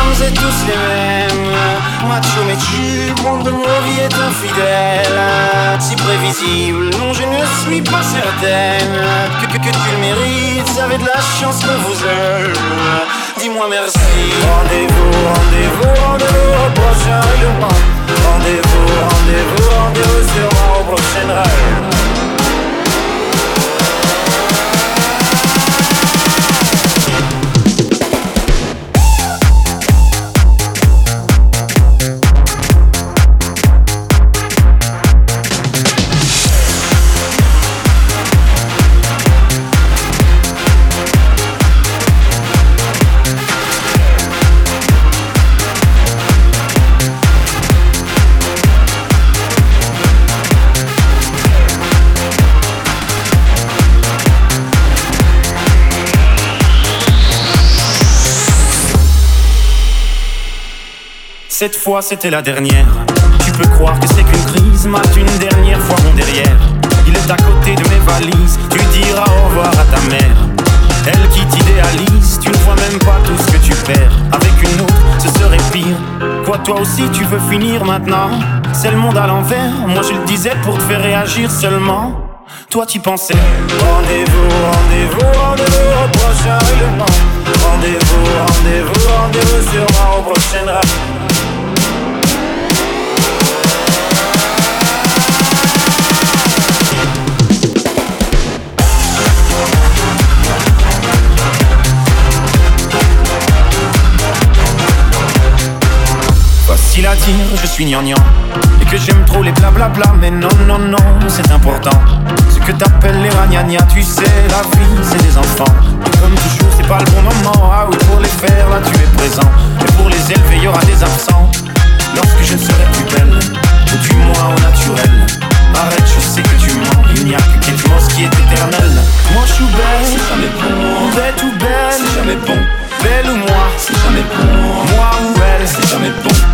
vous êtes tous les mêmes. Macho mais tu, le monde de nos vies est infidèle. Si prévisible, non je ne suis pas certaine que tu le mérites, vous avez de la chance que vous aime. Dis-moi merci. Rendez-vous, rendez-vous, rendez-vous au prochain règlement. Rendez-vous, rendez-vous, rendez-vous sûrement au prochain rêve. Cette fois c'était la dernière. Tu peux croire que c'est qu'une crise, mate une dernière fois mon derrière. Il est à côté de mes valises, tu diras au revoir à ta mère. Elle qui t'idéalise, tu ne vois même pas tout ce que tu perds. Avec une autre, ce serait pire. Quoi, toi aussi tu veux finir maintenant? C'est le monde à l'envers, moi je le disais pour te faire réagir seulement. Toi t'y pensais. Rendez-vous, rendez-vous, rendez-vous au prochain règlement. Rendez-vous, rendez-vous, rendez-vous sûrement au prochain rêve. Facile à dire, je suis gnangnan et que j'aime trop les blablabla. Mais non, non, non, c'est important. Ce que t'appelles les ragnagnas, tu sais, la vie, c'est des enfants. Et comme toujours, c'est pas le bon moment. Ah oui, pour les faire, là, tu es présent. Et pour les élever, y aura des absents. Lorsque je ne serai plus belle, ou du moins au naturel. Arrête, je sais que tu mens. Il n'y a que quelque chose qui est éternel. Moi, je suis belle, c'est jamais bon. Bête ou belle, c'est jamais bon. Belle ou moi, c'est jamais bon. Moi ou elle, c'est jamais bon.